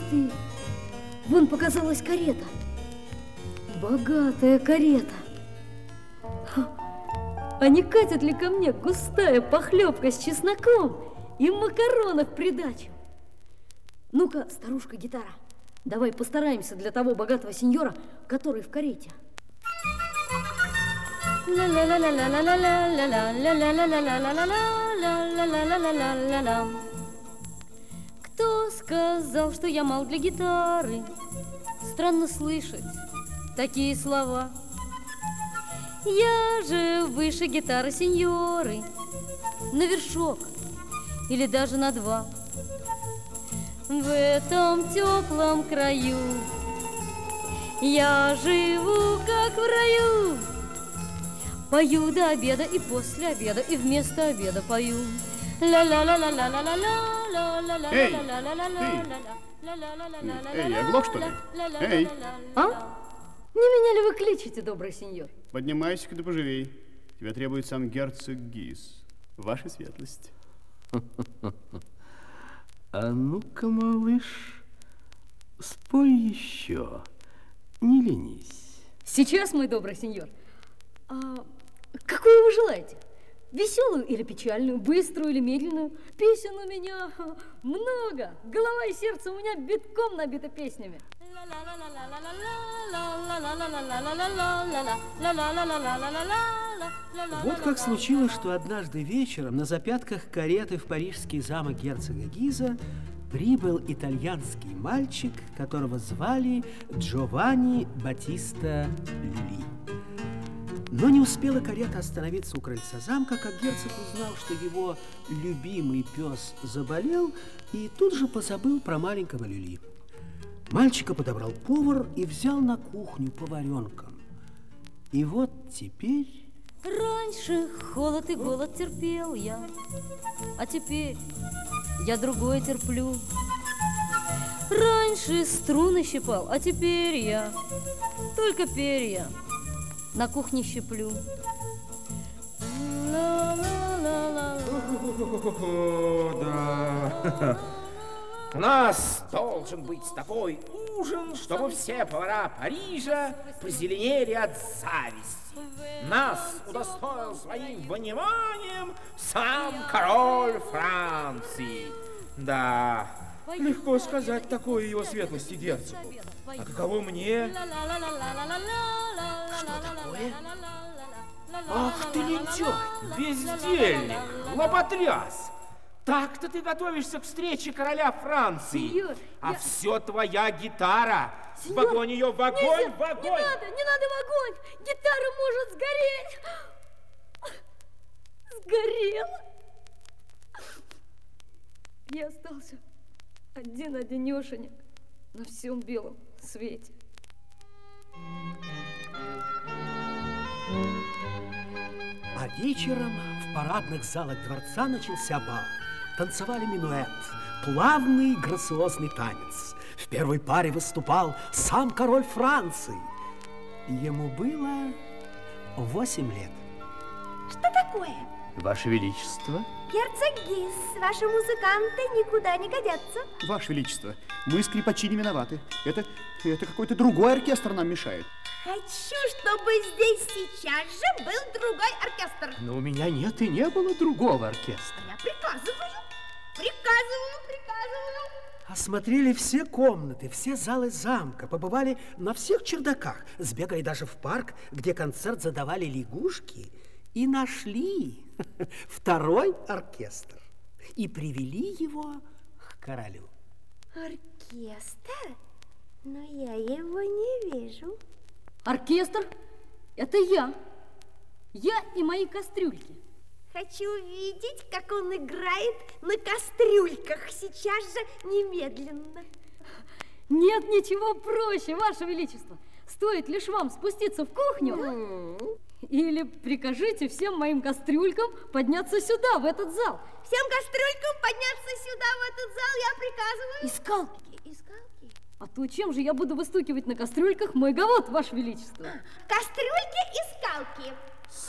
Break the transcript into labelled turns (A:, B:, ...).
A: ты! Вон показалась карета. Богатая карета. А не катит ли ко мне густая похлебка с чесноком и макароны в придачу? Ну-ка, старушка-гитара, давай постараемся для того богатого сеньора, который в карете. Кто сказал, что я мал для гитары? Странно слышать такие слова. Я же выше гитары сеньоры, на вершок или даже на два. В этом теплом краю я живу как в раю. Пою до обеда и после обеда, и вместо обеда пою.
B: Эй, оглох, что ли? Эй!
A: А? Не меня ли вы кличете, добрый сеньор?
B: Поднимайся-ка да поживей. Тебя требует сам герцог Гиз. Ваша светлость.
C: А ну-ка, малыш, спой еще. Не ленись.
A: Сейчас, мой добрый сеньор. Какую вы желаете? Веселую или печальную, быструю или медленную? Песен у меня много. Голова и сердце у меня битком набиты песнями.
D: Вот как случилось, что однажды вечером на запятках кареты в парижский замок герцога Гиза прибыл итальянский мальчик, которого звали Джованни Батиста Люли. Но не успела карета остановиться у крыльца замка, как герцог узнал, что его любимый пес заболел, и тут же позабыл про маленького Люли. Мальчика подобрал повар и взял на кухню поваренком. И вот теперь...
A: Раньше холод и голод терпел я, а теперь я другое терплю. Раньше струны щипал, а теперь я только перья на кухне щиплю.
E: Да. У нас должен быть такой ужин, чтобы все повара Парижа позеленели от зависти. Нас удостоил своим вниманием сам король Франции. Да.
F: Легко сказать такое его светлости герцогу. А каково мне?
E: Что такое?
F: Ах ты лентяй, бездельник, лоботряс! Так-то ты готовишься к встрече короля Франции.
A: Сеньор,
F: все твоя гитара.
A: Сеньор,
F: В огонь ее, в огонь,
A: нельзя,
F: в огонь!
A: не надо в огонь! Гитара может сгореть! Сгорела! Я остался один-одинешенек на всем белом свете.
D: А вечером в парадных залах дворца начался бал. Танцевали минуэт, плавный грациозный танец. В первой паре выступал сам король Франции. Ему было 8 лет.
G: Что такое?
C: Ваше Величество.
G: Герцог Гиз, ваши музыканты никуда не годятся.
B: Ваше Величество, мы скрипачи не виноваты. Это какой-то другой оркестр нам мешает.
G: Хочу, чтобы здесь сейчас же был другой оркестр.
C: Но у меня нет и не было другого оркестра.
G: Я приказываю.
D: Осмотрели все комнаты, все залы замка, побывали на всех чердаках, сбегали даже в парк, где концерт задавали лягушки, и нашли второй оркестр. И привели его к королю.
G: Оркестр? Но я его не вижу.
A: Оркестр? Это я. Я и мои кастрюльки.
G: Хочу видеть, как он играет на кастрюльках. Сейчас же, немедленно.
A: Нет ничего проще, Ваше Величество. Стоит лишь вам спуститься в кухню, или прикажите всем моим кастрюлькам подняться сюда, в этот зал.
G: Всем кастрюлькам подняться сюда, в этот зал, я приказываю.
A: И скалки.
G: И скалки.
A: А то чем же я буду выстукивать на кастрюльках мой гавот, Ваше Величество?
G: Кастрюльки и скалки.